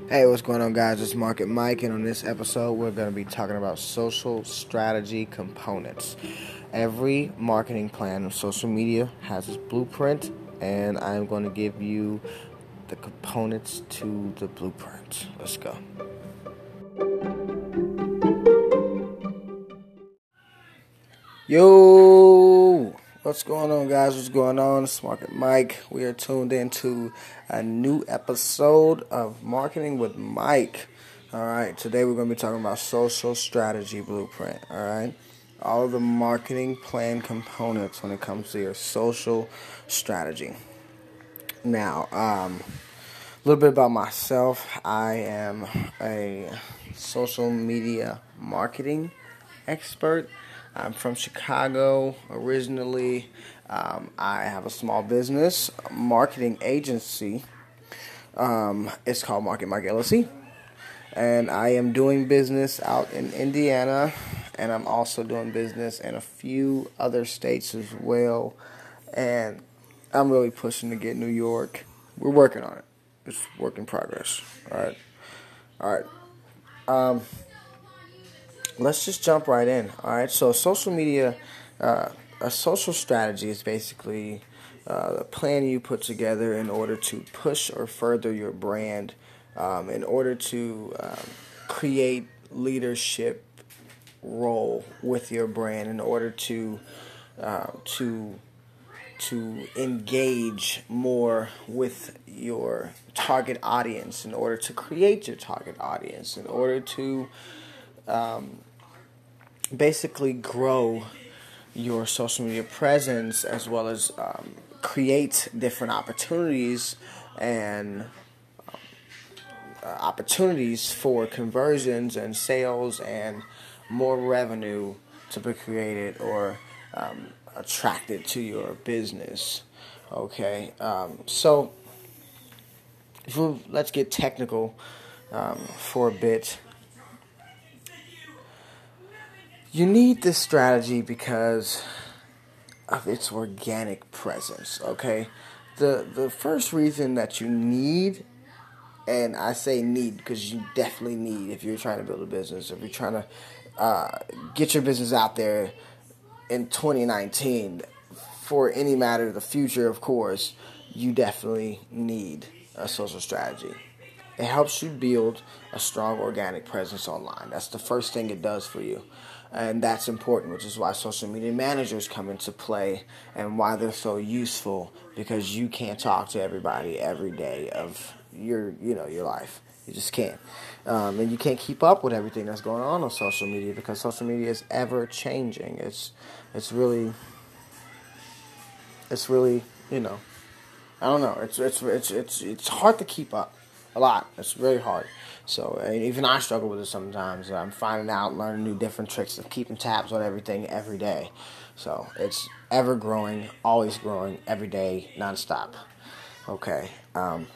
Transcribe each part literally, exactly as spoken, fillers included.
Hey, what's going on, guys? It's Market Mike, and on this episode, we're going to be talking about social strategy components. Every marketing plan of social media has its blueprint, and I'm going to give you the components to the blueprint. Let's go. Yo, what's going on, guys? What's going on? It's Market Mike. We are tuned into a new episode of Marketing with Mike. All right, today we're going to be talking about social strategy blueprint. All right, all of the marketing plan components when it comes to your social strategy. Now, um, a little bit about myself. I am a social media marketing expert. I'm from Chicago originally. Um, I have a small business, a marketing agency. Um, it's called Market Mike L L C. And I am doing business out in Indiana. And I'm also doing business in a few other states as well. And I'm really pushing to get New York. We're working on it. It's work in progress. All right. All right. Um, let's just jump right in. All right. So social media, uh, a social strategy is basically uh, a plan you put together in order to push or further your brand, um, in order to um, create leadership role with your brand, in order to uh, to to engage more with your target audience, in order to create your target audience, in order to um, basically grow your social media presence, as well as um, create different opportunities and uh, opportunities for conversions and sales and more revenue to be created or um, attracted to your business. Okay, um, so if we, let's get technical um, for a bit. You need this strategy because of its organic presence. Okay, the the first reason that you need, and I say need because you definitely need, if you're trying to build a business, if you're trying to uh, get your business out there in twenty nineteen, for any matter of the future, of course, you definitely need a social strategy. It helps you build a strong organic presence online. That's the first thing it does for you. And that's important, which is why social media managers come into play and why they're so useful, because you can't talk to everybody every day of your, you know, your life. You just can't. Um, and you can't keep up with everything that's going on on social media, because social media is ever changing. It's it's really it's really, you know, I don't know. It's it's it's it's it's hard to keep up. A lot. It's very hard. So and even I struggle with it sometimes. I'm finding out, learning new different tricks of keeping tabs on everything every day. So it's ever growing, always growing, every day, nonstop. Okay. Um,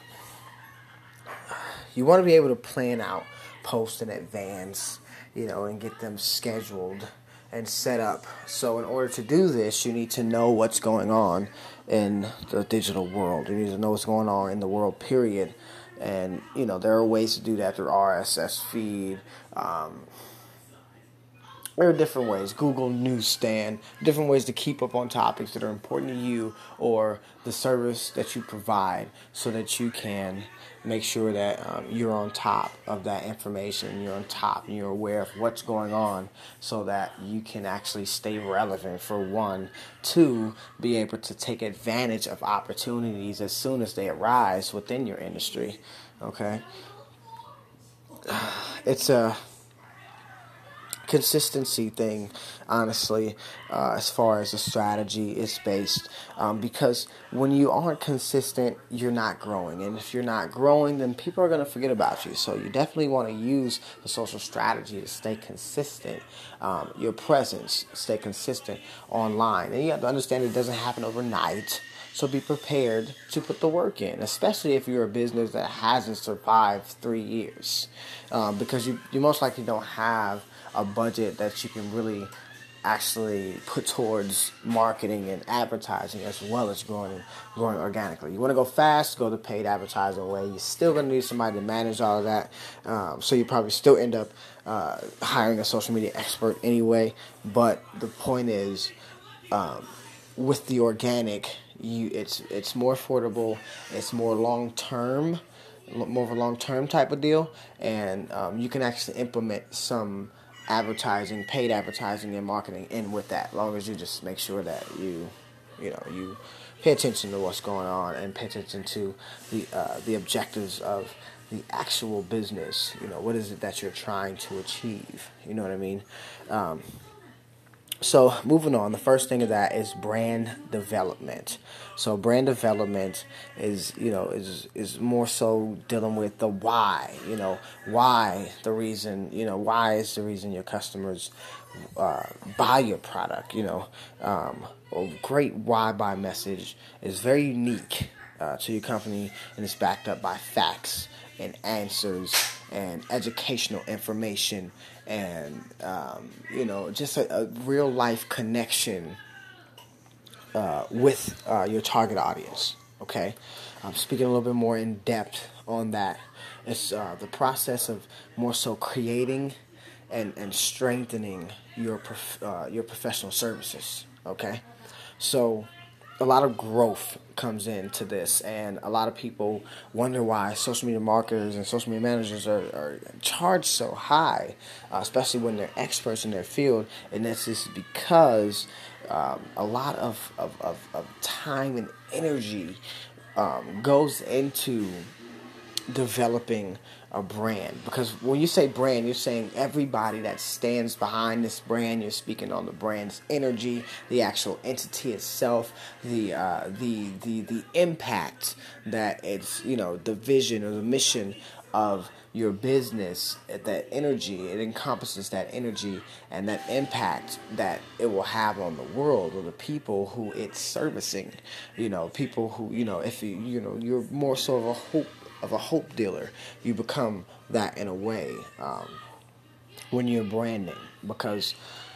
you want to be able to plan out posts in advance, you know, and get them scheduled and set up. So in order to do this, you need to know what's going on in the digital world. You need to know what's going on in the world, period. And, you know, there are ways to do that through R S S feed. Um, there are different ways. Google Newsstand. Different ways to keep up on topics that are important to you or the service that you provide, so that you can make sure that um, you're on top of that information. You're on top and you're aware of what's going on, so that you can actually stay relevant, for one. Two, be able to take advantage of opportunities as soon as they arise within your industry. Okay? It's a consistency thing, honestly, uh, as far as the strategy is based. Um, because when you aren't consistent, you're not growing. And if you're not growing, then people are going to forget about you. So you definitely want to use the social strategy to stay consistent. Um, your presence, stay consistent online. And you have to understand it doesn't happen overnight. So be prepared to put the work in, especially if you're a business that hasn't survived three years. Um, because you, you most likely don't have a budget that you can really actually put towards marketing and advertising as well as growing growing organically. You want to go fast, go the paid advertising way. You're still going to need somebody to manage all of that. Um, so you probably still end up uh, hiring a social media expert anyway. But the point is, um, with the organic, you it's it's more affordable. It's more long term, more of a long term type of deal, and um, you can actually implement some advertising, paid advertising and marketing in with that, as long as you just make sure that you, you know, you pay attention to what's going on and pay attention to the uh, the objectives of the actual business. You know, what is it that you're trying to achieve? You know what I mean? Um, So moving on, the first thing of that is brand development. So brand development is, you know, is is more so dealing with the why. You know, why the reason. You know, why is the reason your customers uh, buy your product. You know, um, a great why buy message is very unique uh, to your company, and it's backed up by facts and answers and educational information and um, you know, just a, a real life connection uh, with uh, your target audience. Okay, I'm speaking a little bit more in depth on that. It's uh, the process of more so creating and and strengthening your prof- uh, your professional services. Okay, so a lot of growth comes into this, and a lot of people wonder why social media marketers and social media managers are, are charged so high, uh, especially when they're experts in their field. And this is because um, a lot of, of, of, of time and energy um, goes into developing a brand. Because when you say brand, you're saying everybody that stands behind this brand. You're speaking on the brand's energy, the actual entity itself, the uh, the the the impact that it's, you know, the vision or the mission of your business. That energy, it encompasses that energy and that impact that it will have on the world or the people who it's servicing. You know, people who, you know, if you you know, you're more so of a hope of a hope dealer. You become that in a way um, when you're branding, because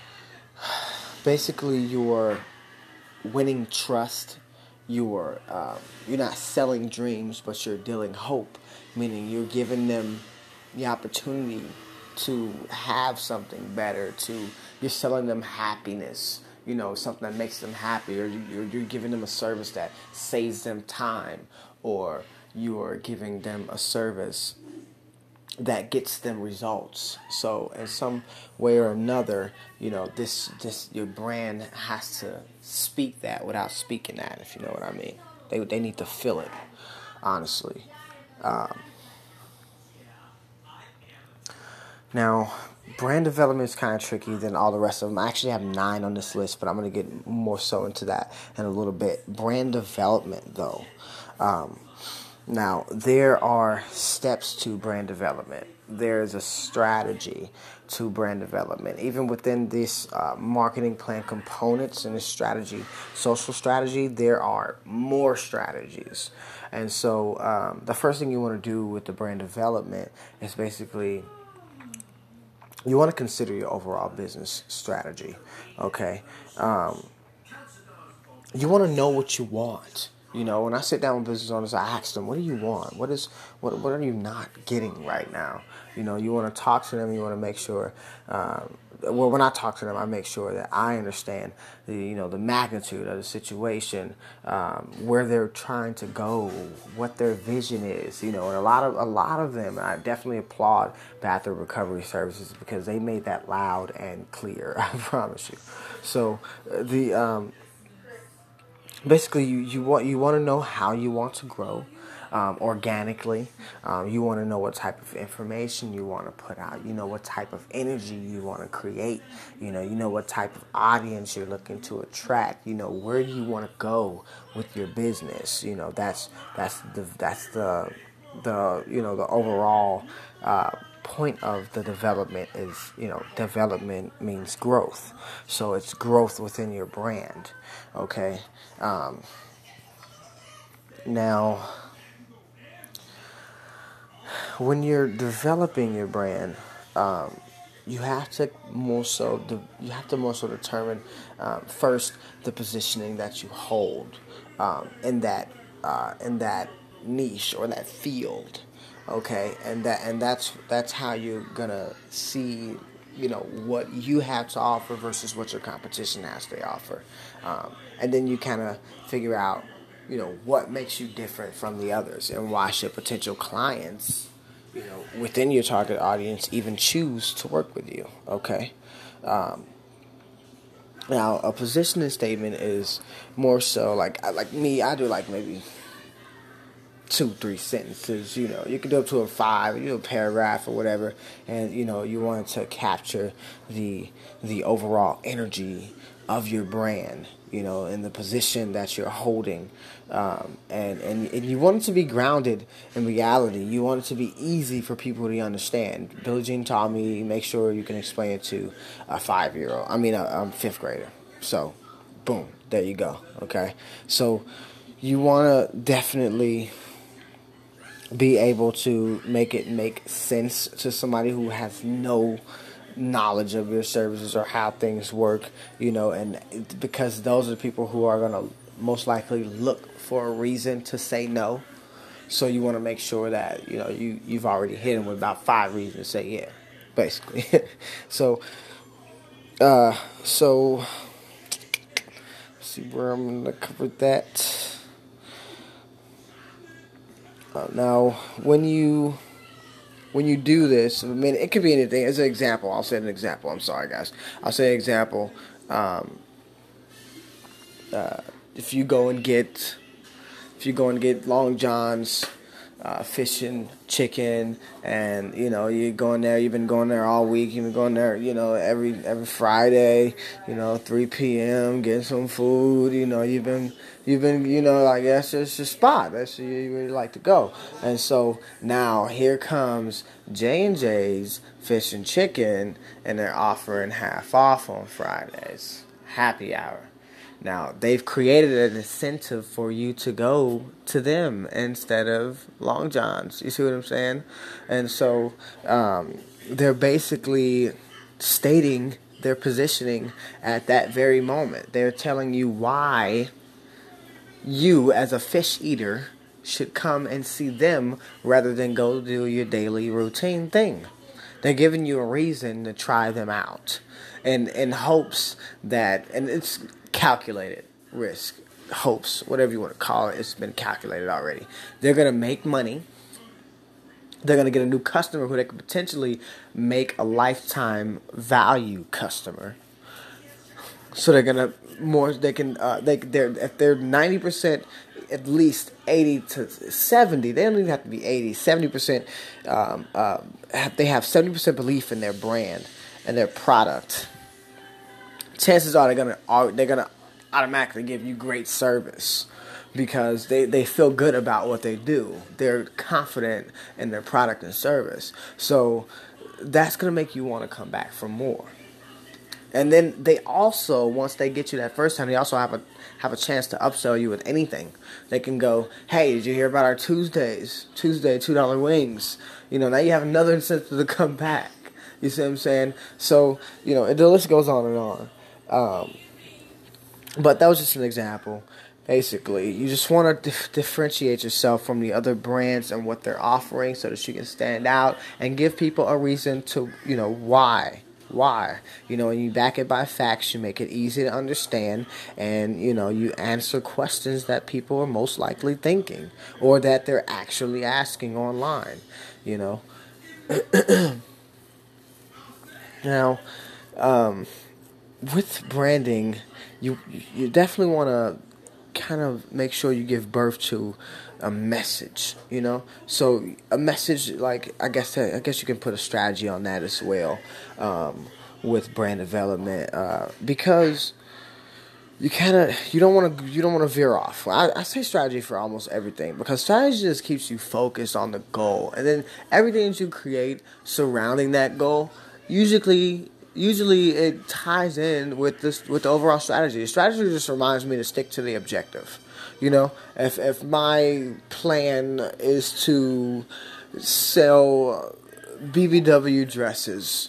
basically you're winning trust. You're um, you're not selling dreams, but you're dealing hope, meaning you're giving them the opportunity to have something better. To You're selling them happiness. You know, something that makes them happy, or you're, you're giving them a service that saves them time, or you are giving them a service that gets them results. So in some way or another, you know, this this your brand has to speak that without speaking that, if you know what I mean. They they need to feel it, honestly. Um, now, brand development is kind of tricky than all the rest of them. I actually have nine on this list, but I'm going to get more so into that in a little bit. Brand development, though. Um, Now, there are steps to brand development. There's a strategy to brand development. Even within this uh, marketing plan components and this strategy, social strategy, there are more strategies. And so um, the first thing you want to do with the brand development is basically you want to consider your overall business strategy. Okay? Um, you want to know what you want. You know, when I sit down with business owners, I ask them, what do you want? What is what what are you not getting right now? You know, you want to talk to them, you want to make sure, um, well, when I talk to them, I make sure that I understand the, you know, the magnitude of the situation, um, where they're trying to go, what their vision is, you know, and a lot of, a lot of them, I definitely applaud Bathroom Recovery Services because they made that loud and clear, I promise you. So, the, um, Basically, you, you want you want to know how you want to grow um, organically. Um, you want to know what type of information you want to put out. You know what type of energy you want to create. You know you know what type of audience you're looking to attract. You know where you want to go with your business. You know that's that's the that's the the you know the overall uh, point of the development is, you know, development means growth. So it's growth within your brand. Okay. Um, now, when you're developing your brand, um, you have to more so de- you have to more so determine um, first the positioning that you hold um, in that uh, in that niche or that field, okay, and that and that's that's how you're gonna see, you know, what you have to offer versus what your competition has to offer, um, and then you kind of figure out, you know, what makes you different from the others and why should potential clients, you know, within your target audience even choose to work with you, okay? Um, now, a positioning statement is more so like, like me, I do like maybe two, three sentences, you know. You can do up to a five, you do a paragraph or whatever, and, you know, you want to capture the the overall energy of your brand, you know, in the position that you're holding. Um, and, and, and you want it to be grounded in reality. You want it to be easy for people to understand. Billie Jean taught me, make sure you can explain it to a five-year-old. I mean, a, a fifth grader. So, boom, there you go, okay? So, you want to definitely be able to make it make sense to somebody who has no knowledge of your services or how things work, you know, and because those are the people who are going to most likely look for a reason to say no. So you want to make sure that, you know, you, you've already hit them with about five reasons to say yeah, basically. so, uh, so, let's see where I'm going to cover that. Uh, now, when you when you do this, I mean, it could be anything. As an example, I'll say an example. I'm sorry, guys. I'll say an example. Um, uh, if you go and get, if you go and get Long John's, uh, fish and chicken, and you know you're going there. You've been going there all week. You've been going there, you know, every every Friday. You know, three p.m. getting some food. You know, you've been you've been you know like that's just your spot. That's where you really like to go. And so now here comes J and J's Fish and Chicken, and they're offering half off on Fridays, happy hour. Now, they've created an incentive for you to go to them instead of Long John's. You see what I'm saying? And so um, they're basically stating their positioning at that very moment. They're telling you why you, as a fish eater, should come and see them rather than go do your daily routine thing. They're giving you a reason to try them out, and in hopes that, and it's calculated risk, hopes, whatever you want to call it, it's been calculated already. They're going to make money. They're going to get a new customer who they could potentially make a lifetime value customer. So they're going to more, they can, uh, they, they're, if they're ninety percent, at least eighty to seventy, they don't even have to be eighty, seventy percent, um, uh, they have seventy percent belief in their brand and their product. Chances are they're gonna are, they're gonna automatically give you great service because they, they feel good about what they do. They're confident in their product and service. So that's gonna make you want to come back for more. And then they also, once they get you that first time, they also have a have a chance to upsell you with anything. They can go, hey, did you hear about our Tuesdays? Tuesday two dollar wings. You know, now you have another incentive to come back. You see what I'm saying? So, you know, the list goes on and on. Um, but that was just an example. Basically, you just want to dif- differentiate yourself from the other brands and what they're offering so that you can stand out and give people a reason to, you know, why. Why? You know, and you back it by facts, you make it easy to understand, and, you know, you answer questions that people are most likely thinking or that they're actually asking online, you know. Now, um, with branding, you you definitely want to kind of make sure you give birth to a message, you know. So a message, like I guess I guess you can put a strategy on that as well, um, with brand development, uh, because you kind of you don't want to you don't want to veer off. I, I say strategy for almost everything because strategy just keeps you focused on the goal, and then everything that you create surrounding that goal usually. Usually it ties in with this with the overall strategy. The strategy just reminds me to stick to the objective. You know, if if my plan is to sell B B W dresses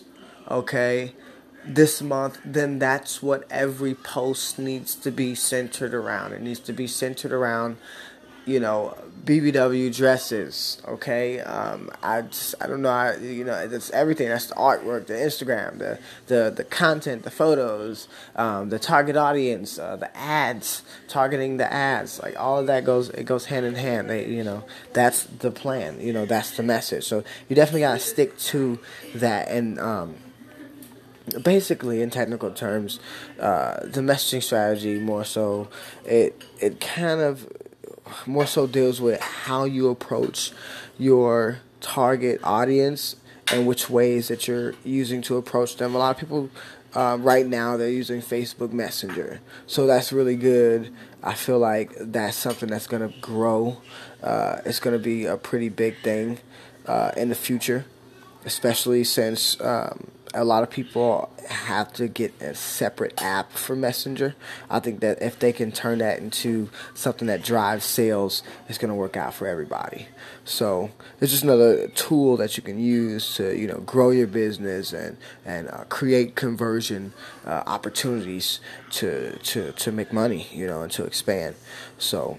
okay, this month, then that's what every post needs to be centered around. It needs to be centered around, you know, B B W dresses. Okay, um, I just, I don't know. I, you know, that's everything. That's the artwork, the Instagram, the the the content, the photos, um, the target audience, uh, the ads, targeting the ads. Like all of that goes, it goes hand in hand. They, you know, that's the plan. You know, that's the message. So you definitely gotta stick to that. And um, basically, in technical terms, uh, the messaging strategy more so, it it kind of more so deals with how you approach your target audience and which ways that you're using to approach them. A lot of people uh, right now, they're using Facebook Messenger, so that's really good. I feel like that's something that's going to grow. Uh, it's going to be a pretty big thing uh, in the future, especially since um, a lot of people have to get a separate app for Messenger. I think that if they can turn that into something that drives sales, it's going to work out for everybody. So it's just another tool that you can use to, you know, grow your business and and uh, create conversion uh, opportunities to to to make money, you know, and to expand. So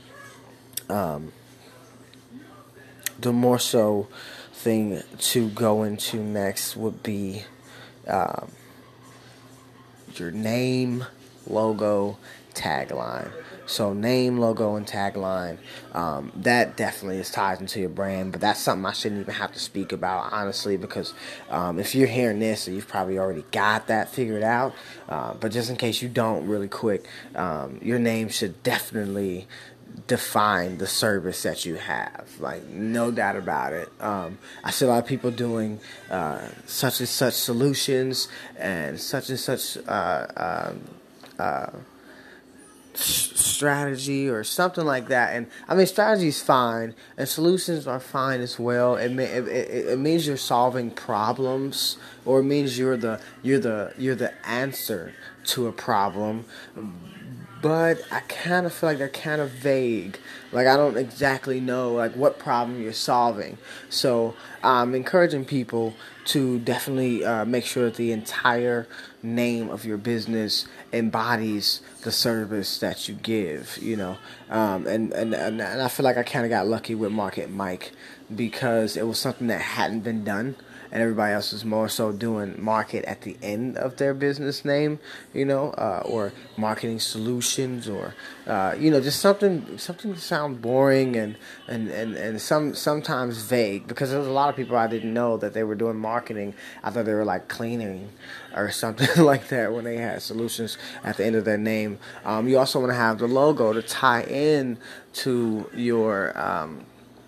um, the more so thing to go into next would be um, your name, logo, tagline. So name, logo, and tagline, um, that definitely is tied into your brand, but that's something I shouldn't even have to speak about, honestly, because um, if you're hearing this, you've probably already got that figured out, uh, but just in case you don't, really quick, um, your name should definitely define the service that you have, like no doubt about it. um, I see a lot of people doing uh, such and such solutions and such and such uh, um, uh, strategy or something like that, and I mean strategy is fine and solutions are fine as well. It, may, it, it, it means you're solving problems, or it means you're the you're the you're the answer to a problem. But I kind of feel like they're kind of vague. Like I don't exactly know like what problem you're solving. So I'm encouraging people to definitely uh, make sure that the entire name of your business embodies the service that you give. You know, um, and, and and and I feel like I kind of got lucky with Market Mike because it was something that hadn't been done. And everybody else is more so doing market at the end of their business name, you know, uh, or marketing solutions, or uh, you know, just something something to sound boring and and, and, and some sometimes vague, because there was a lot of people I didn't know that they were doing marketing. I thought they were like cleaning or something like that when they had solutions at the end of their name. Um, you also want to have the logo to tie in to your um,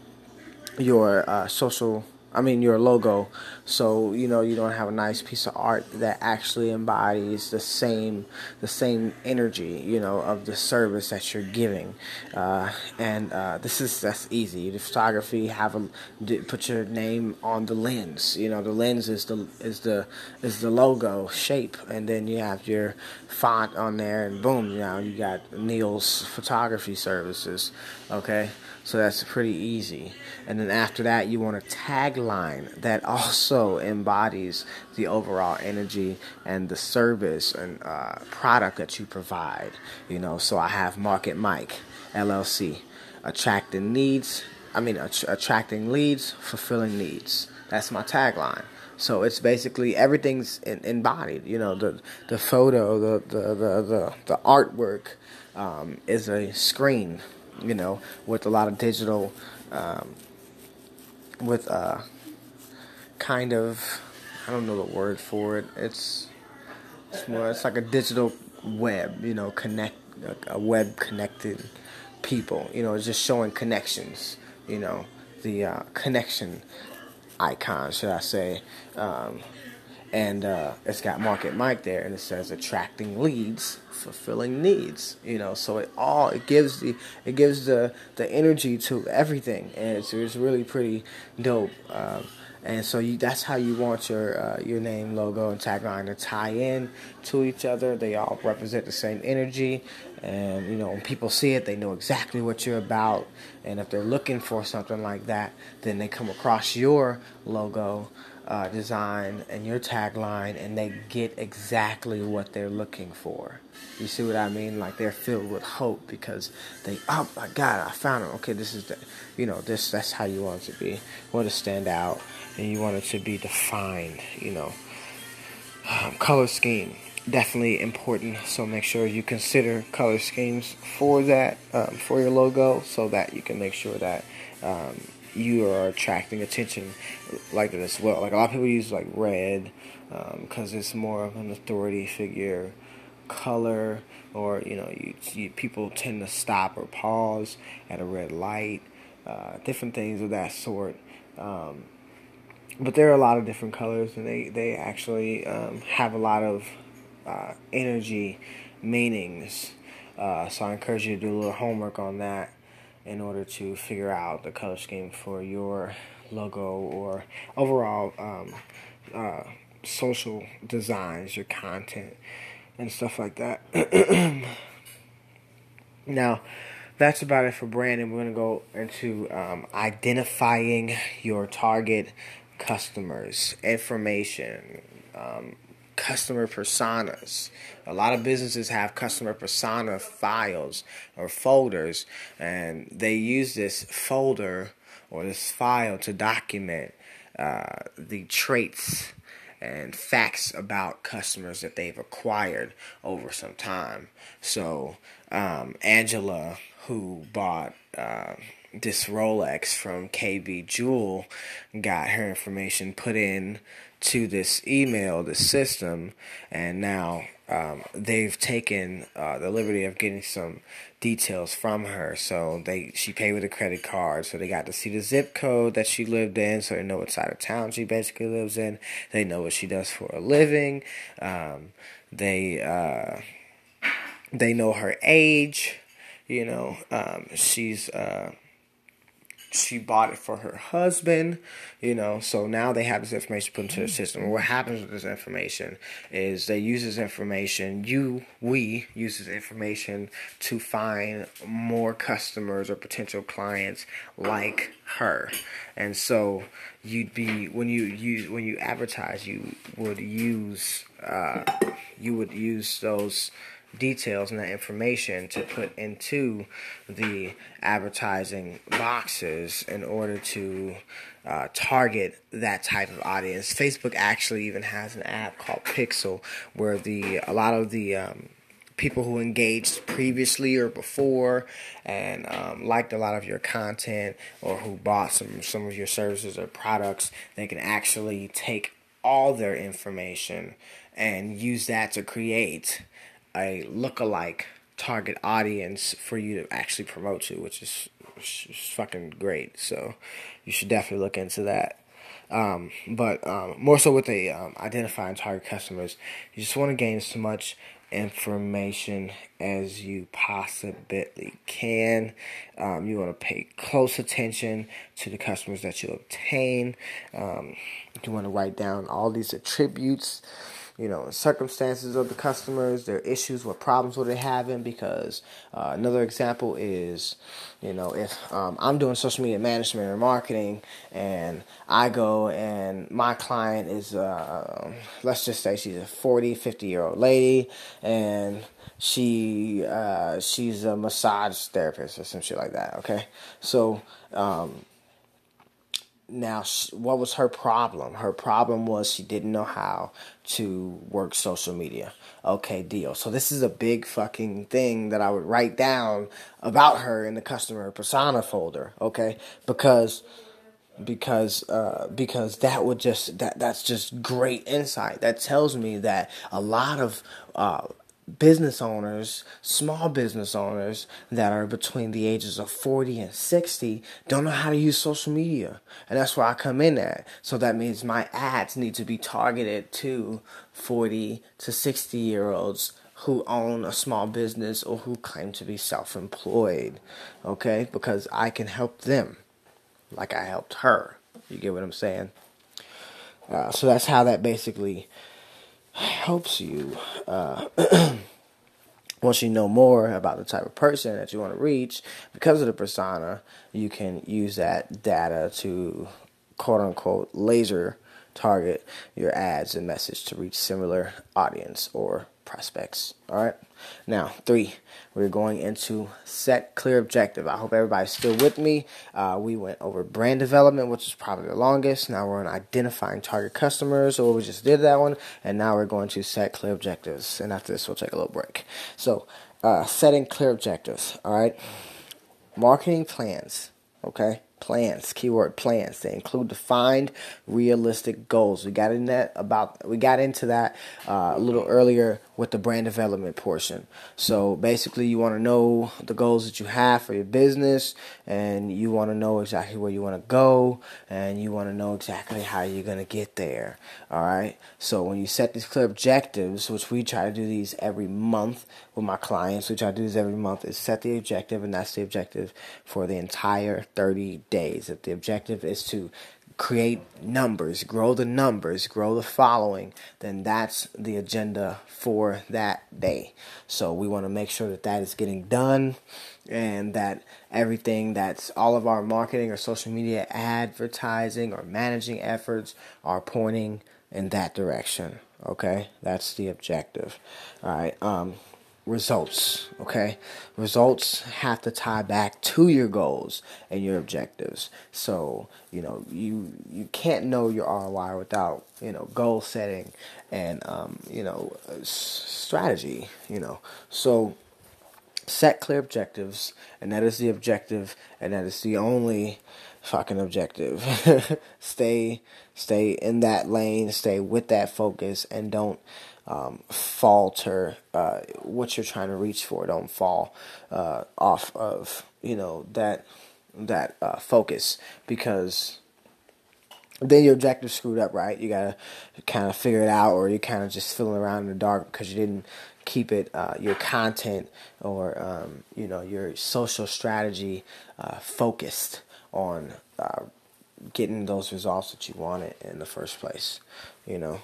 your uh, social. I mean your logo, so you know you don't have a nice piece of art that actually embodies the same the same energy, you know, of the service that you're giving. Uh, and uh, this is that's easy. The photography, have a put your name on the lens. You know, the lens is the is the is the logo shape, and then you have your font on there, and boom, you know you got Neil's Photography Services. Okay. So that's pretty easy. And then after that, you want a tagline that also embodies the overall energy and the service and uh, product that you provide. You know, so I have Market Mike, L L C, attracting needs. I mean, att- attracting leads, fulfilling needs. That's my tagline. So it's basically everything's in, embodied. You know, the the photo, the the the the, the artwork um, is a screen. You know, with a lot of digital, um, with uh, kind of, I don't know the word for it. It's it's more, it's like a digital web. You know, connect a web connected people. You know, it's just showing connections. You know, the uh, connection icon, should I say? Um, and uh, it's got Market Mike there, and it says attracting leads, fulfilling needs. You know, so it all it gives the it gives the the energy to everything, and it's it's really pretty dope. Um, and so you that's how you want your uh, your name, logo, and tagline to tie in to each other. They all represent the same energy, and you know when people see it, they know exactly what you're about. And if they're looking for something like that, then they come across your logo uh, design and your tagline, and they get exactly what they're looking for. You see what I mean? Like, they're filled with hope because they, oh my God, I found it. Okay, this is the, you know, this that's how you want it to be. You want it to stand out, and you want it to be defined. You know, um, color scheme, definitely important. So make sure you consider color schemes for that, um, for your logo, so that you can make sure that um, you are attracting attention like that as well. Like, a lot of people use like red because um, it's more of an authority figure color, or you know, you, you people tend to stop or pause at a red light, uh, different things of that sort. Um, but there are a lot of different colors, and they they actually um, have a lot of uh, energy meanings. Uh, so I encourage you to do a little homework on that in order to figure out the color scheme for your logo or overall um, uh, social designs, your content, and stuff like that. Now, that's about it for branding. We're going to go into um, identifying your target customers, information, um, customer personas. A lot of businesses have customer persona files or folders, and they use this folder or this file to document uh, the traits and facts about customers that they've acquired over some time. So, um, Angela, who bought uh, this Rolex from K B Jewel, got her information put in to this email, the system, and now um, they've taken uh, the liberty of getting some details from her. So they she paid with a credit card, so they got to see the zip code that she lived in, so they know what side of town she basically lives in. They know what she does for a living. Um, they uh, they know her age. You know, um, she's uh, she bought it for her husband, you know, so now they have this information put into the system. And what happens with this information is they use this information, you, we use this information to find more customers or potential clients like her. And so you'd be, when you use, when you advertise, you would use, uh, you would use those details and that information to put into the advertising boxes in order to uh, target that type of audience. Facebook actually even has an app called Pixel, where the a lot of the um, people who engaged previously or before and um, liked a lot of your content, or who bought some some of your services or products, they can actually take all their information and use that to create a lookalike target audience for you to actually promote to, which is, which is fucking great. So you should definitely look into that. Um, but um, more so with the um, identifying target customers, you just want to gain as much information as you possibly can. Um, you want to pay close attention to the customers that you obtain. Um, you want to write down all these attributes, you know, circumstances of the customers, their issues, what problems were they having, because uh, another example is, you know, if um, I'm doing social media management or marketing, and I go and my client is, uh, let's just say she's a forty, fifty-year-old lady, and she uh, she's a massage therapist or some shit like that, okay? So, um, Now, what was her problem? Her problem was she didn't know how to work social media. Okay, deal. So this is a big fucking thing that I would write down about her in the customer persona folder, okay? Because because uh, because that would just that that's just great insight. That tells me that a lot of uh, business owners, small business owners that are between the ages of forty and sixty don't know how to use social media. And that's where I come in at. So that means my ads need to be targeted to forty to sixty year olds who own a small business or who claim to be self-employed. Okay? Because I can help them like I helped her. You get what I'm saying? Uh, so that's how that basically helps you. Uh, once you know more about the type of person that you want to reach, because of the persona, you can use that data to, quote unquote, laser target your ads and message to reach similar audience or prospects. All right. Now, three, we're going into set clear objective. I hope everybody's still with me. Uh, we went over brand development, which is probably the longest. Now we're on identifying target customers, or we just did that one. And now we're going to set clear objectives. And after this, we'll take a little break. So, uh, setting clear objectives. All right. Marketing plans. Okay. Plans, keyword plans. They include defined, realistic goals. We got in that about. We got into that uh, a little earlier with the brand development portion. So basically, you want to know the goals that you have for your business, and you want to know exactly where you want to go, and you want to know exactly how you're gonna get there. All right. So when you set these clear objectives, which we try to do these every month with my clients, we try to do this every month, is set the objective, and that's the objective for the entire thirty days. If the objective is to create numbers, grow the numbers, grow the following, then that's the agenda for that day. So we want to make sure that that is getting done, and that everything that's all of our marketing or social media advertising or managing efforts are pointing in that direction. Okay, that's the objective. All right. Um, results. Okay, results have to tie back to your goals and your objectives. So you know you you can't know your R O I without you know goal setting and um, you know s- strategy. You know, so set clear objectives, and that is the objective, and that is the only fucking objective. stay stay in that lane, stay with that focus, and don't um, falter uh, what you're trying to reach for. Don't fall uh, off of you know that that uh, focus, because then your objective's screwed up, right? You gotta kind of figure it out, or you're kind of just feeling around in the dark because you didn't keep it, uh, your content or um, you know your social strategy uh, focused on uh, getting those results that you wanted in the first place, you know.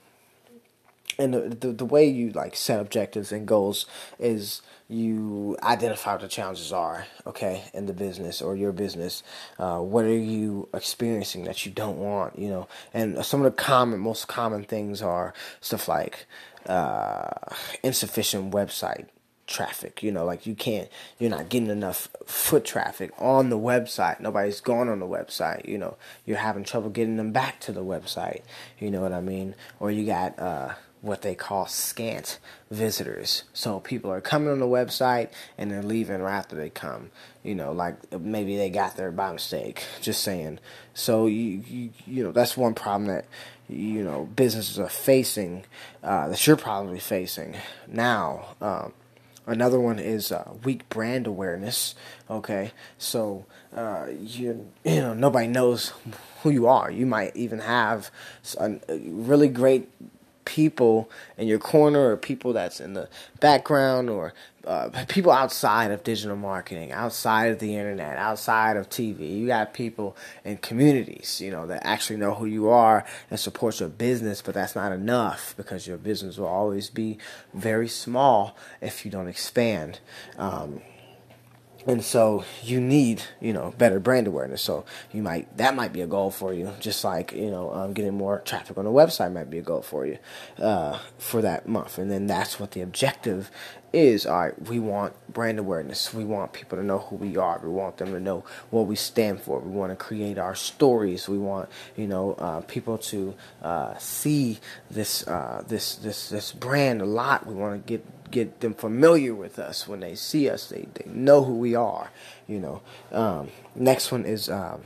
And the, the the way you like set objectives and goals is you identify what the challenges are, okay, in the business or your business. Uh, what are you experiencing that you don't want, you know? And some of the common, most common things are stuff like uh, insufficient website traffic. You know, like you can't, you're not getting enough foot traffic on the website. Nobody's going on the website. You know, you're having trouble getting them back to the website. You know what I mean? Or you got uh, what they call scant visitors. So people are coming on the website and they're leaving right after they come. You know, like maybe they got there by mistake. Just saying. So you you you know that's one problem that you know businesses are facing. Uh, that you're probably facing now. Um, Another one is uh, weak brand awareness. Okay, so uh, you you know nobody knows who you are. You might even have a, a really great people in your corner, or people that's in the background, or uh, people outside of digital marketing, outside of the internet, outside of T V. You got people in communities, you know, that actually know who you are and support your business, but that's not enough, because your business will always be very small if you don't expand. Um, And so you need, you know, better brand awareness. So you might, that might be a goal for you. Just like, you know, um, getting more traffic on the website might be a goal for you uh, for that month. And then that's what the objective is. All right, we want brand awareness. We want people to know who we are. We want them to know what we stand for. We want to create our stories. We want, you know, uh, people to uh, see this, uh, this, this, this brand a lot. We want to get get them familiar with us. When they see us, they, they know who we are, you know. Um, next one is um,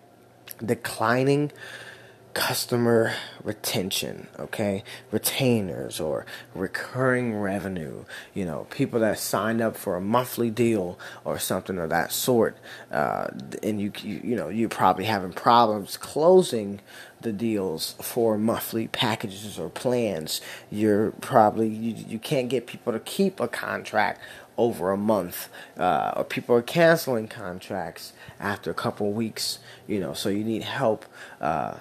declining customer retention, okay? Retainers or recurring revenue, you know, people that signed up for a monthly deal or something of that sort, uh, and you, you you know, you're probably having problems closing the deals for monthly packages or plans. You're probably, you, you can't get people to keep a contract over a month, uh, or people are canceling contracts after a couple of weeks, you know, so you need help. uh,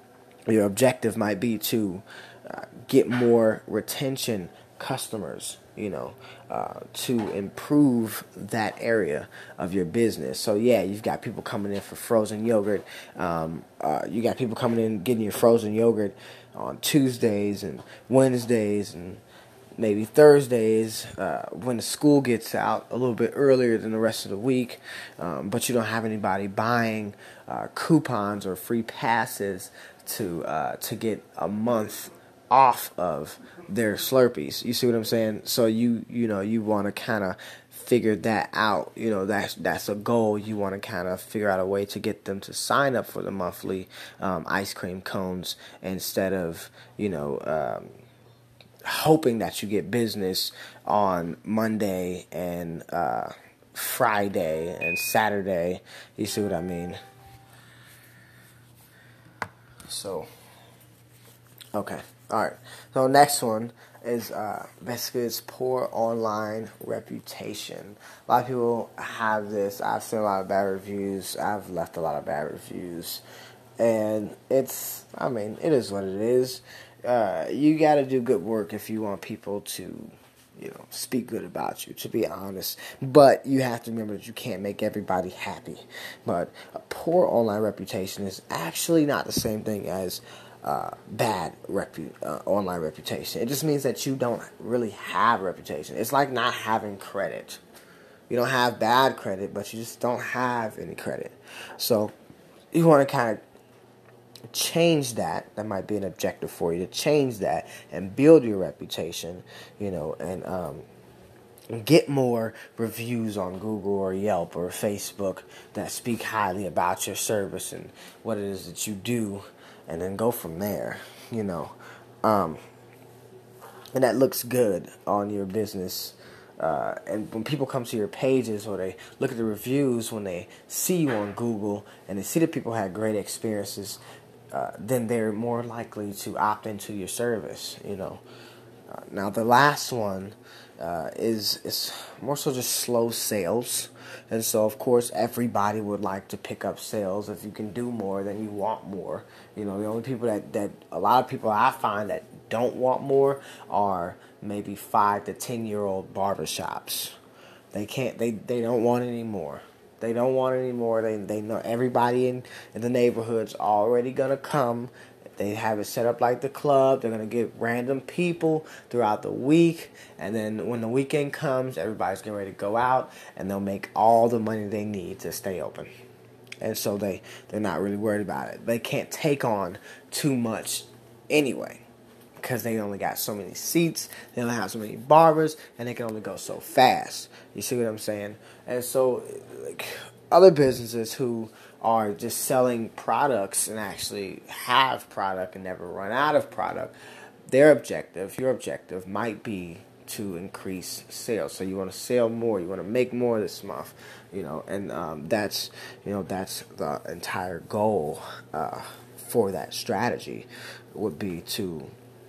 Your objective might be to uh, get more retention customers, you know, uh, to improve that area of your business. So yeah, you've got people coming in for frozen yogurt. Um, uh, you got people coming in getting your frozen yogurt on Tuesdays and Wednesdays and maybe Thursdays uh, when the school gets out a little bit earlier than the rest of the week, um, but you don't have anybody buying uh, coupons or free passes to uh, to get a month off of their Slurpees. You see what I'm saying? So you you know you want to kind of figure that out. You know that's that's a goal. You want to kind of figure out a way to get them to sign up for the monthly um, ice cream cones instead of you know. Um, hoping that you get business on Monday and uh, Friday and Saturday. You see what I mean? So, okay. All right. So next one is uh, basically it's poor online reputation. A lot of people have this. I've seen a lot of bad reviews. I've left a lot of bad reviews. And it's, I mean, it is what it is. Uh, you got to do good work if you want people to, you know, speak good about you, to be honest. But you have to remember that you can't make everybody happy. But a poor online reputation is actually not the same thing as uh, bad repu- uh, online reputation. It just means that you don't really have a reputation. It's like not having credit. You don't have bad credit, but you just don't have any credit. So you want to kind of change that. That might be an objective for you, to change that and build your reputation, you know, and um, get more reviews on Google or Yelp or Facebook that speak highly about your service and what it is that you do, and then go from there, you know. Um, and that looks good on your business. Uh, and when people come to your pages or they look at the reviews, when they see you on Google and they see that people had great experiences, uh, then they're more likely to opt into your service, you know. Uh, now the last one uh, is is more so just slow sales. And so, of course, everybody would like to pick up sales. If you can do more, then you want more. You know, the only people that, that a lot of people I find that don't want more are maybe five to ten year old barbershops. They can't. They, they don't want any more. They don't want any more. They they know everybody in, in the neighborhood's already gonna come. They have it set up like the club. They're going to get random people throughout the week. And then when the weekend comes, everybody's getting ready to go out. And they'll make all the money they need to stay open. And so they, they're not really worried about it. They can't take on too much anyway, because they only got so many seats. They only have so many barbers. And they can only go so fast. You see what I'm saying? And so like other businesses who are just selling products and actually have product and never run out of product, their objective, your objective, might be to increase sales. So you want to sell more, you want to make more this month, you know, and um, that's, you know, that's the entire goal uh, for that strategy would be to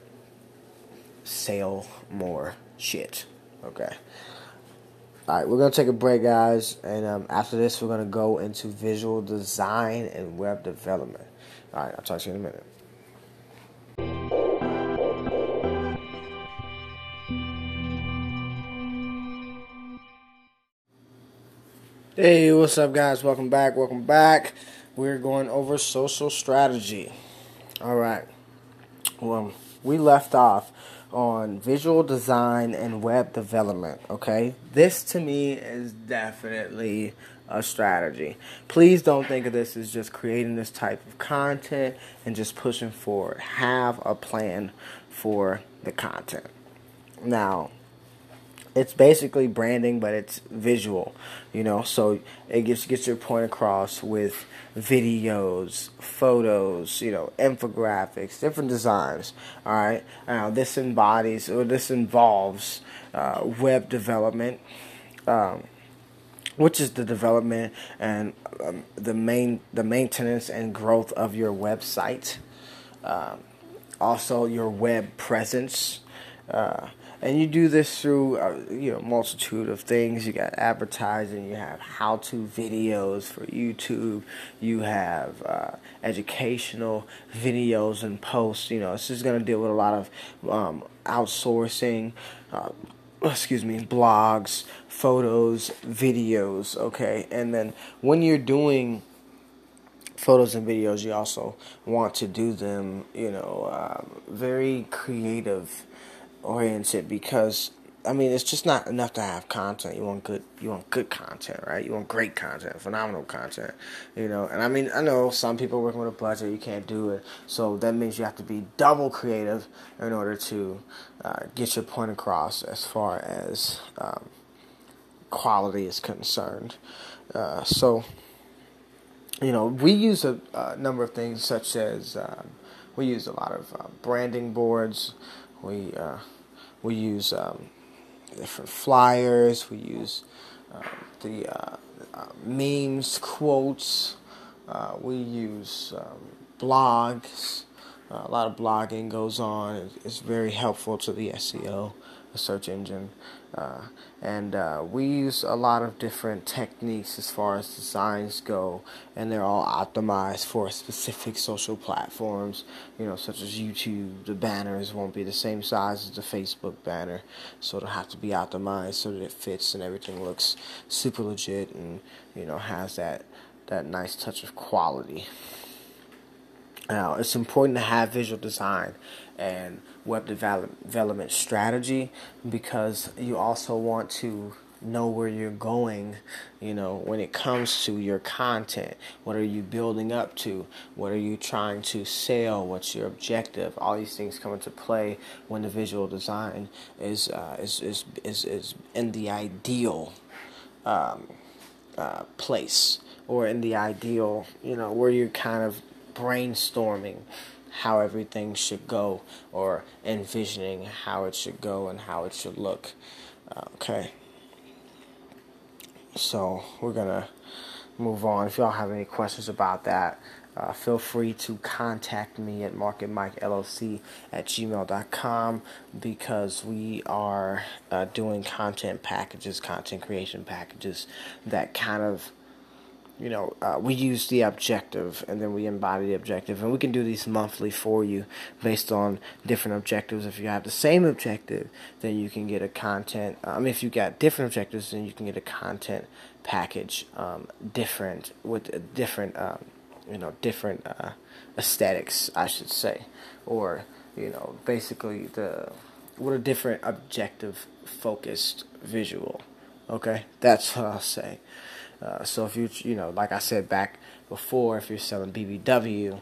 sell more shit. Okay. All right, we're going to take a break, guys, and um, after this, we're going to go into visual design and web development. All right, I'll talk to you in a minute. Hey, what's up, guys? Welcome back, welcome back. We're going over social strategy. All right. Well, we left off on visual design and web development, okay? This, to me, is definitely a strategy. Please don't think of this as just creating this type of content and just pushing forward. Have a plan for the content. Now, it's basically branding, but it's visual, you know, so it gets gets your point across with videos, photos, you know, infographics, different designs. All right, now this embodies or this involves uh, web development, um, which is the development and um, the main the maintenance and growth of your website. Um, also, your web presence. Uh, And you do this through, uh, you know, multitude of things. You got advertising. You have how-to videos for YouTube. You have uh, educational videos and posts. You know, it's just going to deal with a lot of um, outsourcing, uh, excuse me, blogs, photos, videos, okay? And then when you're doing photos and videos, you also want to do them, you know, uh, very creative oriented, because I mean, it's just not enough to have content. You want good, you want good content, right? You want great content, phenomenal content, you know. And I mean, I know some people working with a budget, you can't do it, so that means you have to be double creative in order to uh, get your point across as far as um, quality is concerned. Uh, so, you know, we use a, a number of things, such as um, we use a lot of uh, branding boards. We uh, we use um, different flyers. We use uh, the uh, uh, memes, quotes. Uh, we use um, blogs. Uh, a lot of blogging goes on. It's, it's very helpful to the S E O, the search engine. Uh, and uh, we use a lot of different techniques as far as designs go, and they're all optimized for specific social platforms, you know, such as YouTube. The banners won't be the same size as the Facebook banner, so it'll have to be optimized so that it fits and everything looks super legit and, you know, has that, that nice touch of quality. Now, it's important to have visual design and web development strategy, because you also want to know where you're going, you know, when it comes to your content. What are you building up to? What are you trying to sell? What's your objective? All these things come into play when the visual design is uh, is, is is is in the ideal um, uh, place, or in the ideal, you know, where you're kind of brainstorming how everything should go, or envisioning how it should go and how it should look. Okay. So we're gonna move on. If y'all have any questions about that, uh, feel free to contact me at market mike l l c at gmail dot com, because we are uh, doing content packages, content creation packages that kind of, you know, uh, we use the objective and then we embody the objective, and we can do these monthly for you based on different objectives. If you have the same objective, then you can get a content. I mean, if you got different objectives, then you can get a content package, um, different with different, um, you know, different uh, aesthetics, I should say, or, you know, basically the with a different objective focused visual. Okay, that's what I'll say. Uh, so if you, you know, like I said back before, if you're selling B B W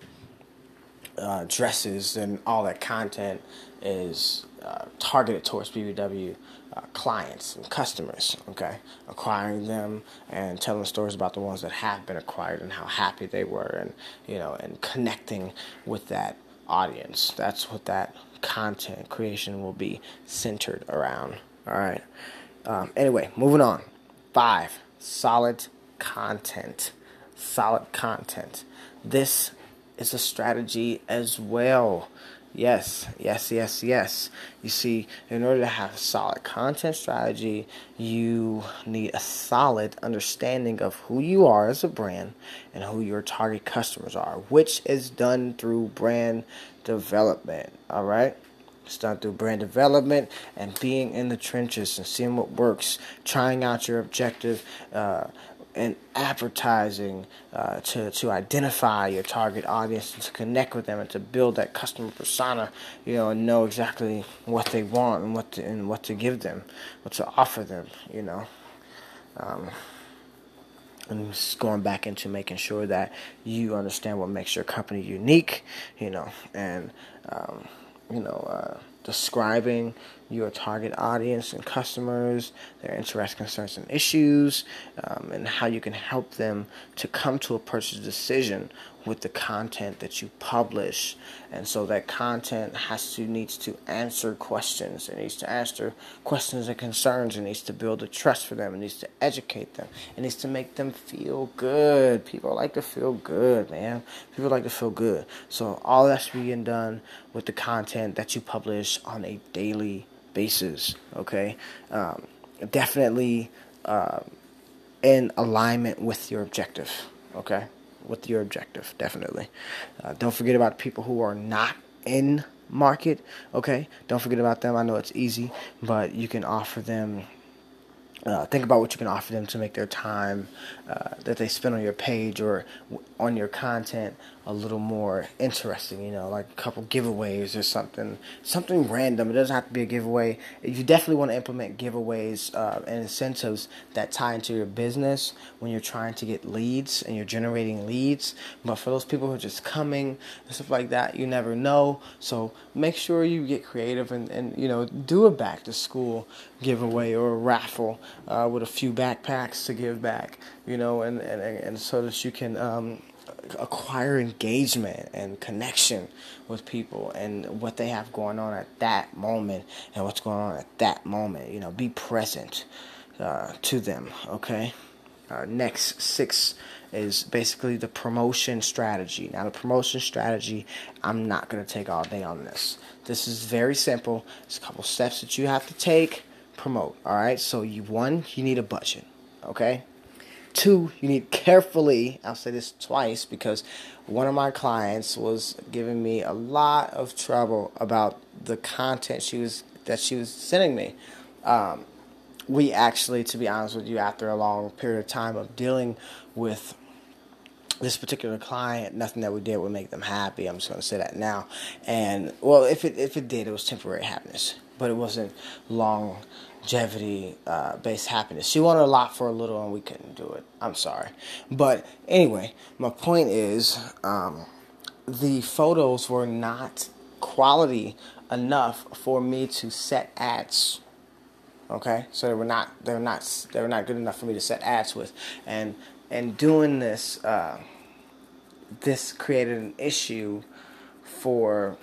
uh, dresses, then all that content is uh, targeted towards B B W uh, clients and customers, okay? Acquiring them and telling stories about the ones that have been acquired and how happy they were, and, you know, and connecting with that audience. That's what that content creation will be centered around, all right? Um, anyway, moving on. Five. Solid content. Solid content. This is a strategy as well. Yes, yes, yes, yes. You see, in order to have a solid content strategy, you need a solid understanding of who you are as a brand and who your target customers are, which is done through brand development, all right? It's done through brand development and being in the trenches and seeing what works, trying out your objective, uh, and advertising uh, to to identify your target audience and to connect with them and to build that customer persona, you know, and know exactly what they want and what to, and what to give them, what to offer them, you know. Um, and just going back into making sure that you understand what makes your company unique, you know, and um, you know, uh, describing your target audience and customers, their interests, concerns, and issues, um, and how you can help them to come to a purchase decision with the content that you publish. And so that content has to needs to answer questions. It needs to answer questions and concerns. It needs to build a trust for them. It needs to educate them. It needs to make them feel good. People like to feel good, man. People like to feel good. So all that's being done with the content that you publish on a daily basis. Okay, um, definitely uh, in alignment with your objective. Okay. With your objective, definitely. Uh, don't forget about people who are not in market, okay? Don't forget about them. I know it's easy, but you can offer them, uh, think about what you can offer them to make their time uh, that they spend on your page or w- on your content a little more interesting, you know, like a couple giveaways or something, something random. It doesn't have to be a giveaway. You definitely want to implement giveaways uh, and incentives that tie into your business when you're trying to get leads and you're generating leads. But for those people who are just coming and stuff like that, you never know. So make sure you get creative and, and you know, do a back to school giveaway or a raffle uh, with a few backpacks to give back, you know, and, and, and so that you can um, acquire engagement and connection with people and what they have going on at that moment and what's going on at that moment. You know, be present uh, to them, okay? Uh, next six is basically the promotion strategy. Now, the promotion strategy, I'm not going to take all day on this. This is very simple. It's a couple steps that you have to take. Promote, all right? So, you one, you need a budget, okay? Two, you need carefully, I'll say this twice because one of my clients was giving me a lot of trouble about the content she was that she was sending me. Um, we actually, to be honest with you, after a long period of time of dealing with this particular client, nothing that we did would make them happy. I'm just going to say that now. And, well, if it if it did, it was temporary happiness. But it wasn't longevity uh, based happiness. She wanted a lot for a little and we couldn't do it. I'm sorry. But anyway, my point is um, the photos were not quality enough for me to set ads. Okay, so they were not they were not they were not good enough for me to set ads with, and and doing this uh, this created an issue for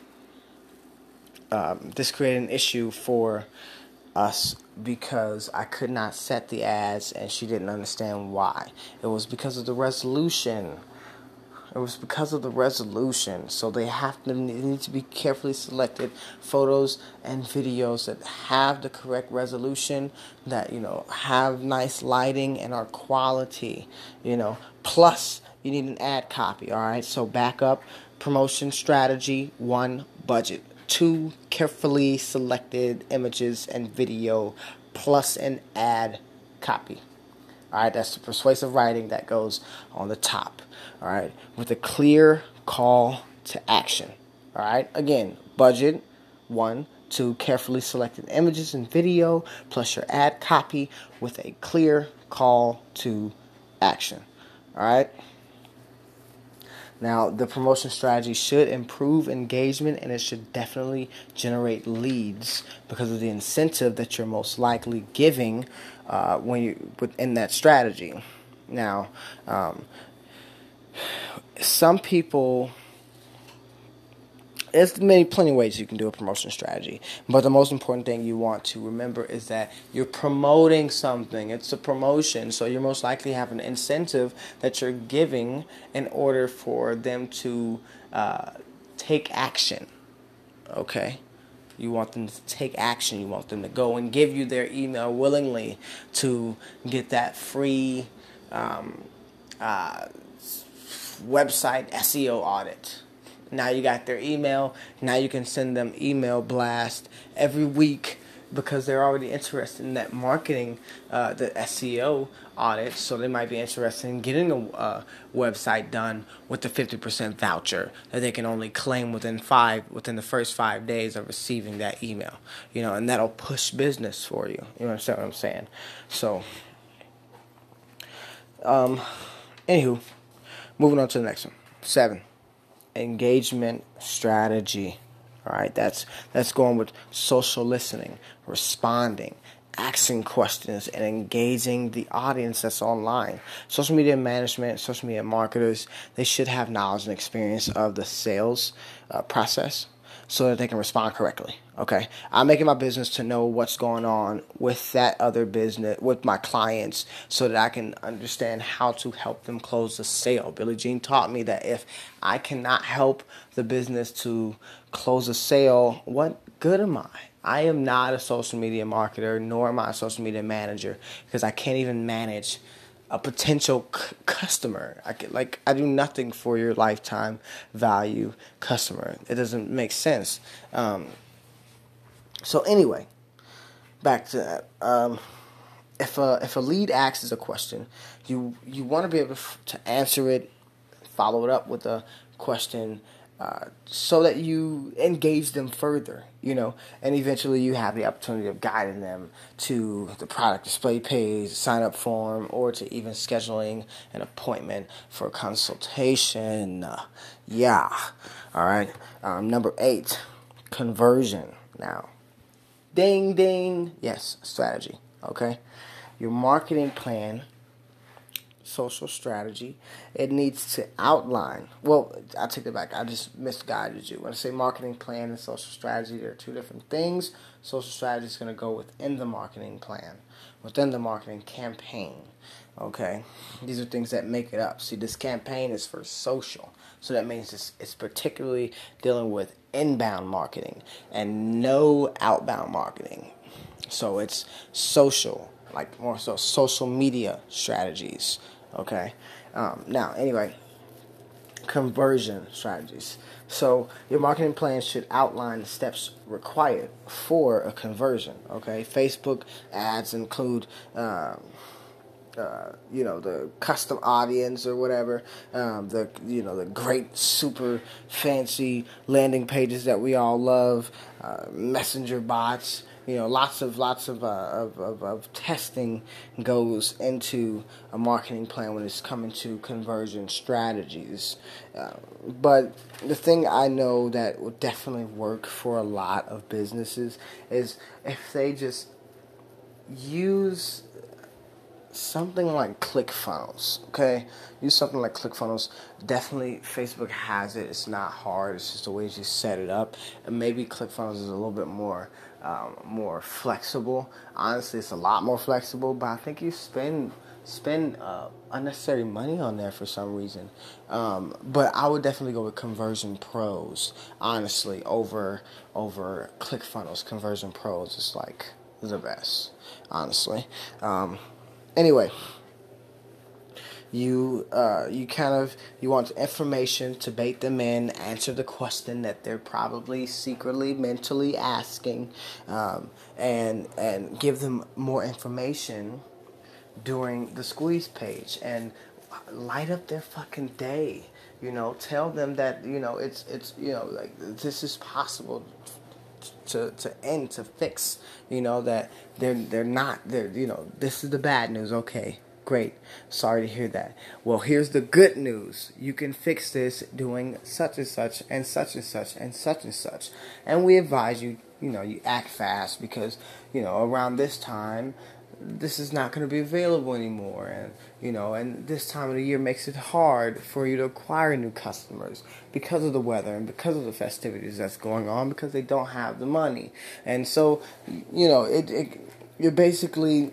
um, this created an issue for us because I could not set the ads and she didn't understand why. It was because of the resolution. It was because of the resolution. So they have to they need to be carefully selected photos and videos that have the correct resolution, that, you know, have nice lighting and are quality, you know. Plus, you need an ad copy, all right? So backup, promotion strategy, one, budget. Two, carefully selected images and video, plus an ad copy. All right, that's the persuasive writing that goes on the top. All right, with a clear call to action. All right, again, budget, one, two, carefully selected images and video, plus your ad copy with a clear call to action. All right. Now, the promotion strategy should improve engagement and it should definitely generate leads because of the incentive that you're most likely giving uh, when you within that strategy. Now, um, some people. There's many, plenty of ways you can do a promotion strategy. But the most important thing you want to remember is that you're promoting something. It's a promotion. So you're most likely have an incentive that you're giving in order for them to uh, take action. Okay? You want them to take action. You want them to go and give you their email willingly to get that free um, uh, website S E O audit. Now you got their email. Now you can send them email blast every week because they're already interested in that marketing, uh, the S E O audit. So they might be interested in getting a uh, website done with the fifty percent voucher that they can only claim within five within the first five days of receiving that email. You know, and that'll push business for you. You understand what I'm saying? So, um, anywho, moving on to the next one. Seven. Engagement strategy. All right, that's that's going with social listening, responding, asking questions, and engaging the audience that's online. Social media management, social media marketers, they should have knowledge and experience of the sales uh, process so that they can respond correctly. Okay, I'm making my business to know what's going on with that other business, with my clients, so that I can understand how to help them close the sale. Billie Jean taught me that if I cannot help the business to close a sale, what good am I? I am not a social media marketer, nor am I a social media manager, because I can't even manage a potential c- customer. I could, like I do nothing for your lifetime value customer. It doesn't make sense. Um, so anyway, back to that. Um, if a if a lead asks a question, you you want to be able to, to answer it, follow it up with a question, uh, so that you engage them further, you know, and eventually you have the opportunity of guiding them to the product display page, sign up form, or to even scheduling an appointment for a consultation. Uh, yeah, all right. Um, number eight, conversion. Now, ding ding. Yes, strategy. Okay, your marketing plan, social strategy, it needs to outline. Well, I take it back. I just misguided you. When I say marketing plan and social strategy, they're two different things. Social strategy is going to go within the marketing plan, within the marketing campaign. Okay, these are things that make it up. See, this campaign is for social, so that means it's, it's particularly dealing with inbound marketing and no outbound marketing. So it's social, like more so social media strategies. Okay. Um, now, anyway, conversion strategies. So your marketing plan should outline the steps required for a conversion. Okay. Facebook ads include. Um, uh, you know, the custom audience or whatever, um, the you know the great super fancy landing pages that we all love, uh, messenger bots. You know, lots of lots of, uh, of, of of testing goes into a marketing plan when it's coming to conversion strategies. Uh, but the thing I know that will definitely work for a lot of businesses is if they just use something like ClickFunnels, okay? Use something like ClickFunnels. Definitely, Facebook has it. It's not hard. It's just the way you set it up. And maybe ClickFunnels is a little bit more, um, more flexible. Honestly, it's a lot more flexible. But I think you spend spend uh, unnecessary money on there for some reason. Um, but I would definitely go with Conversion Pros, honestly, over over ClickFunnels. Conversion Pros is like the best, honestly. Um, Anyway, you uh, you kind of you want information to bait them in, answer the question that they're probably secretly mentally asking, um, and and give them more information during the squeeze page and light up their fucking day. You know, tell them that you know it's it's you know like this is possible to to end to fix. You know that they're they're not they're you know this is the bad news. Okay, great. Sorry to hear that. Well, here's the good news. You can fix this doing such and such and such and such and such and such. And we advise you, you know, you act fast because you know around this time this is not going to be available anymore, and you know and this time of the year makes it hard for you to acquire new customers because of the weather and because of the festivities that's going on, because they don't have the money. And so you know it, it you're basically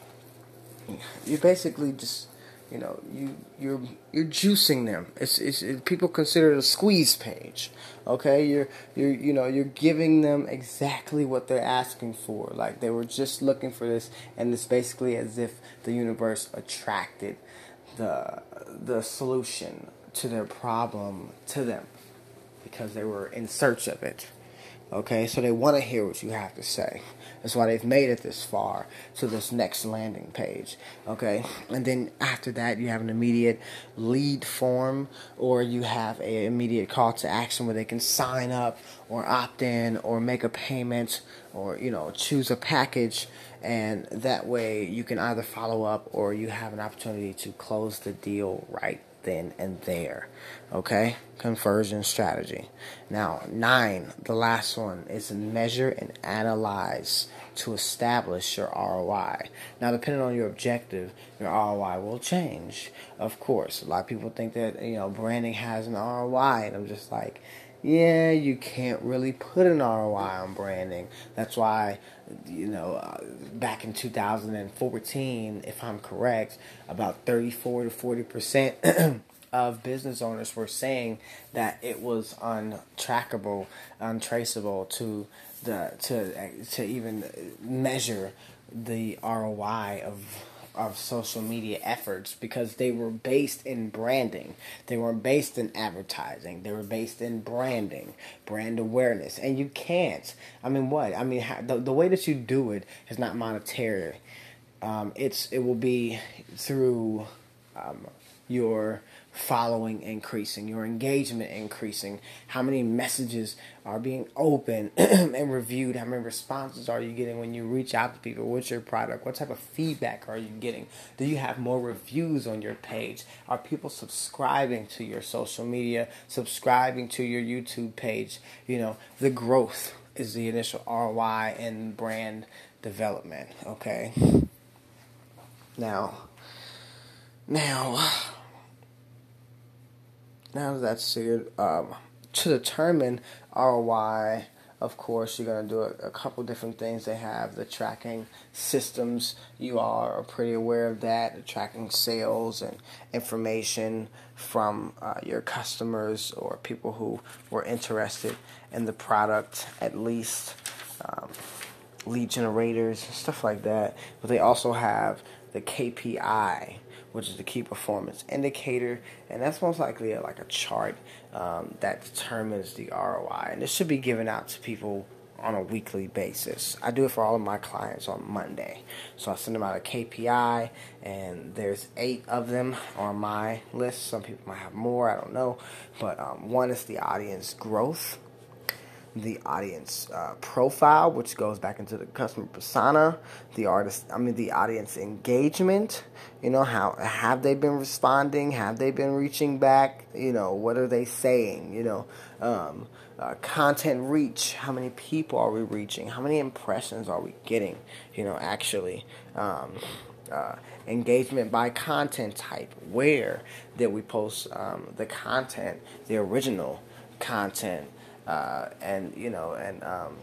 you're basically just you know you you're you're juicing them. It's, it's it, people consider it a squeeze page. Okay, you're you're you know you're giving them exactly what they're asking for. Like they were just looking for this, and it's basically as if the universe attracted the the solution to their problem to them because they were in search of it. Okay, so they want to hear what you have to say. That's why they've made it this far to this next landing page. Okay, and then after that, you have an immediate lead form, or you have an immediate call to action where they can sign up or opt in or make a payment or you know choose a package, and that way you can either follow up or you have an opportunity to close the deal right then and there. Okay, conversion strategy. Now, nine, the last one, is measure and analyze to establish your R O I. Now, depending on your objective, your R O I will change. Of course, a lot of people think that you know branding has an R O I, and I'm just like, yeah, you can't really put an R O I on branding. That's why, you know, uh, back in two thousand fourteen, if I'm correct, about thirty-four to forty percent of business owners were saying that it was untrackable, untraceable to the to to even measure the R O I of of social media efforts because they were based in branding. They were based in advertising. They were based in branding, brand awareness. And you can't. I mean, what? I mean, the, the way that you do it is not monetary. Um, it's it will be through um, your following increasing, your engagement increasing, how many messages are being opened and reviewed, how many responses are you getting when you reach out to people, what's your product, what type of feedback are you getting, do you have more reviews on your page, are people subscribing to your social media, subscribing to your YouTube page, you know, the growth is the initial R O I in brand development, okay? Now, now, Now that that's figured, um, to determine R O I, of course, you're going to do a, a couple different things. They have the tracking systems. You all are pretty aware of that, the tracking sales and information from uh, your customers or people who were interested in the product, at least um, lead generators, stuff like that. But they also have the K P I, which is the key performance indicator, and that's most likely a, like a chart um, that determines the R O I. And this should be given out to people on a weekly basis. I do it for all of my clients on Monday. So I send them out a K P I, and there's eight of them on my list. Some people might have more, I don't know. But um, one is the audience growth, the audience uh, profile, which goes back into the customer persona, the artist, I mean the audience engagement, you know, how have they been responding, have they been reaching back, you know, what are they saying, you know, um, uh, content reach, how many people are we reaching, how many impressions are we getting, you know, actually, um, uh, engagement by content type, where did we post um, the content, the original content, Uh, and you know, and um,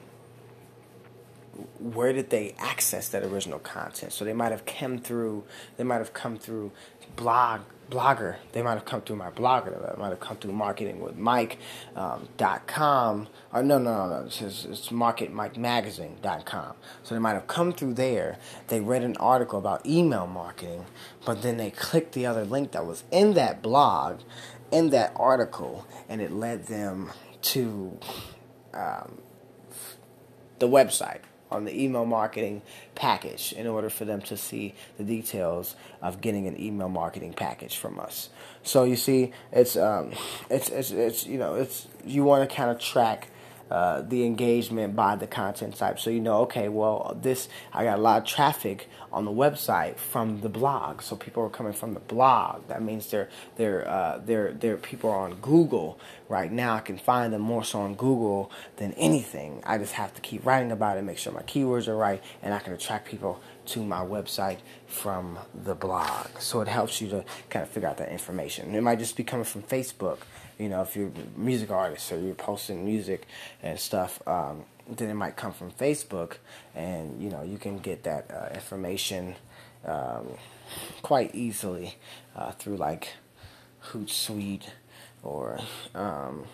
where did they access that original content? So they might have come through. They might have come through blog, blogger. They might have come through my blogger. They might have come through marketing with Mike um, dot com. Or no, no, no, no. It's, it's, it's market mike magazine dot com. So they might have come through there. They read an article about email marketing, but then they clicked the other link that was in that blog, in that article, and it led them to um, the website on the email marketing package in order for them to see the details of getting an email marketing package from us. So you see, it's um, it's it's it's you know, it's you want to kind of track uh, the engagement by the content type. So you know, okay, well, this I got a lot of traffic on the website from the blog. So people are coming from the blog. That means they're they're uh, they're they're people are on Google right now. I can find them more so on Google than anything. I just have to keep writing about it, make sure my keywords are right, and I can attract people to my website from the blog. So it helps you to kind of figure out that information. It might just be coming from Facebook. You know, if you're a music artist or you're posting music and stuff, um, then it might come from Facebook, and you know you can get that uh, information um, quite easily uh, through like Hootsuite or um,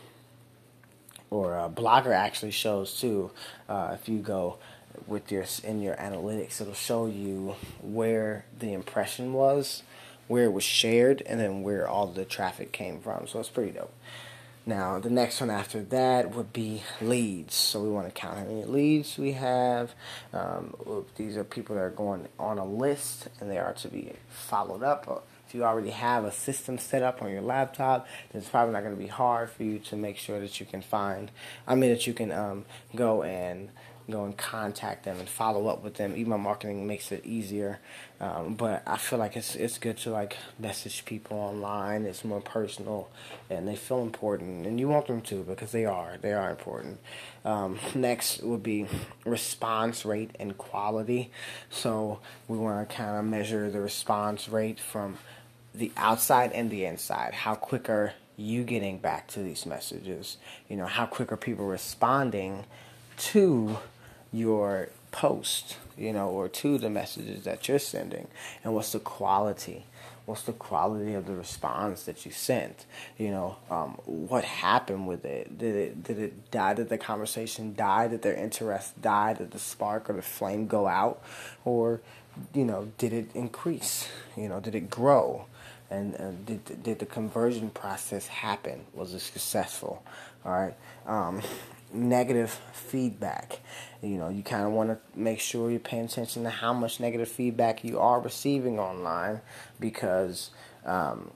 or uh, Blogger actually shows too. Uh, if you go with your in your analytics, it'll show you where the impression was, where it was shared, and then where all the traffic came from. So it's pretty dope. Now, the next one after that would be leads. So we want to count how many leads we have. Um, these are people that are going on a list, and they are to be followed up. If you already have a system set up on your laptop, then it's probably not going to be hard for you to make sure that you can find, I mean, that you can um, go and go and contact them and follow up with them. Email marketing makes it easier, um, but I feel like it's it's good to like message people online. It's more personal, and they feel important, and you want them to because they are they are important. Um, next would be response rate and quality. So we want to kind of measure the response rate from the outside and the inside. How quick are you getting back to these messages? You know, how quick are people responding to your post, you know, or to the messages that you're sending, and what's the quality? What's the quality of the response that you sent? You know, um, what happened with it? Did it did it die? Did the conversation die? Did their interest die? Did the spark or the flame go out? Or you know, did it increase? You know, did it grow? And uh, did did the conversion process happen? Was it successful? All right. Um, negative feedback. You know, you kind of want to make sure you're paying attention to how much negative feedback you are receiving online, because um,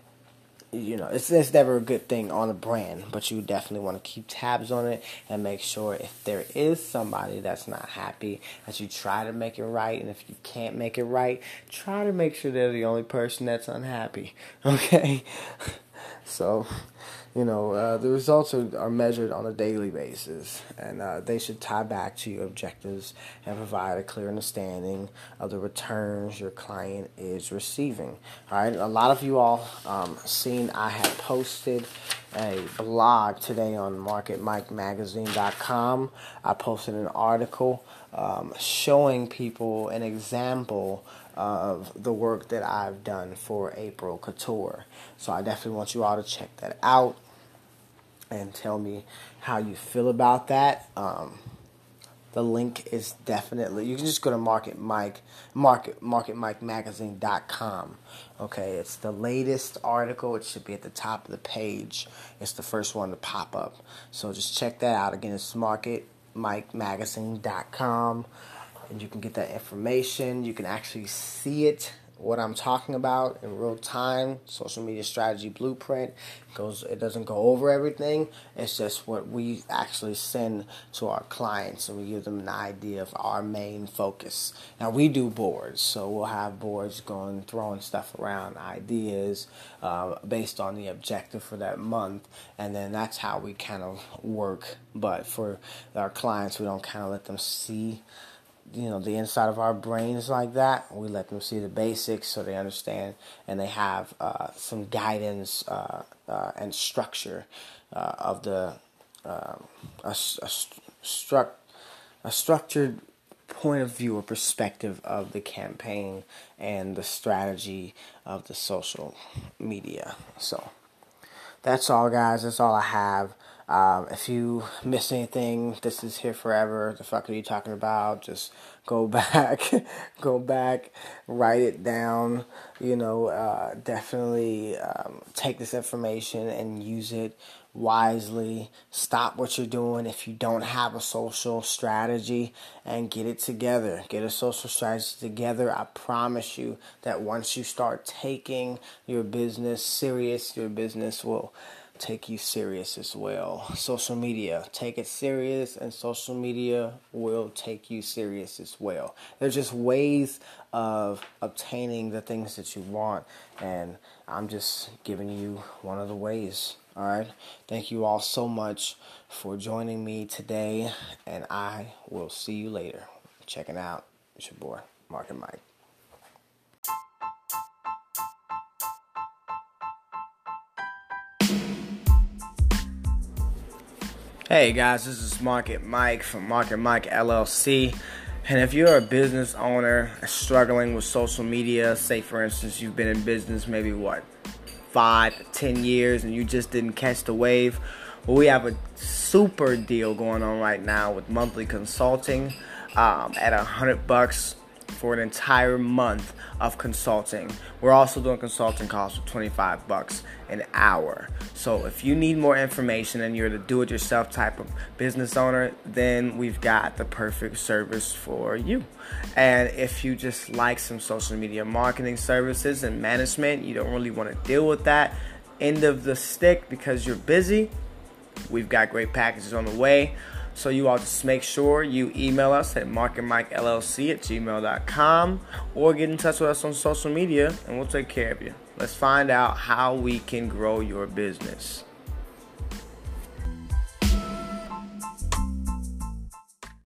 you know, it's, it's never a good thing on a brand, but you definitely want to keep tabs on it and make sure if there is somebody that's not happy, that you try to make it right. And if you can't make it right, try to make sure they're the only person that's unhappy. Okay? So, you know, uh, the results are, are measured on a daily basis, and uh, they should tie back to your objectives and provide a clear understanding of the returns your client is receiving. All right, a lot of you all um, seen I had posted a blog today on market mike magazine dot com. I posted an article um, showing people an example of the work that I've done for April Couture. So I definitely want you all to check that out and tell me how you feel about that. Um, the link is definitely, you can just go to Market Mike, Market, market mike magazine dot com. Okay, it's the latest article. It should be at the top of the page. It's the first one to pop up. So just check that out. Again, it's market mike magazine dot com. And you can get that information. You can actually see it, what I'm talking about, in real time. Social media strategy blueprint goes. It doesn't go over everything. It's just what we actually send to our clients, and we give them an idea of our main focus. Now we do boards, so we'll have boards going, throwing stuff around, ideas uh, based on the objective for that month, and then that's how we kind of work. But for our clients, we don't kind of let them see, you know, the inside of our brains like that. We let them see the basics so they understand, and they have uh, some guidance uh, uh, and structure uh, of the uh, a, a, struct, a structured point of view or perspective of the campaign and the strategy of the social media. So that's all, guys. That's all I have. Um, if you miss anything, this is here forever. The fuck are you talking about? Just go back, go back, write it down. You know, uh, definitely um, take this information and use it wisely. Stop what you're doing if you don't have a social strategy, and get it together. Get a social strategy together. I promise you that once you start taking your business serious, your business will take you serious as well. Social media, take it serious, and social media will take you serious as well. There's just ways of obtaining the things that you want, and I'm just giving you one of the ways. All right. Thank you all so much for joining me today, and I will see you later. Checking out. It's your boy, Market Mike. Hey guys, this is Market Mike from Market Mike L L C. And if you're a business owner struggling with social media, say for instance you've been in business maybe what, five, ten years, and you just didn't catch the wave, well, we have a super deal going on right now with monthly consulting um, at a hundred bucks for an entire month of consulting. We're also doing consulting costs for twenty-five bucks an hour. So if you need more information and you're the do-it-yourself type of business owner, then we've got the perfect service for you. And if you just like some social media marketing services and management, you don't really want to deal with that end of the stick because you're busy, we've got great packages on the way. So you all just make sure you email us at market mike L L C at gmail dot com or get in touch with us on social media, and we'll take care of you. Let's find out how we can grow your business.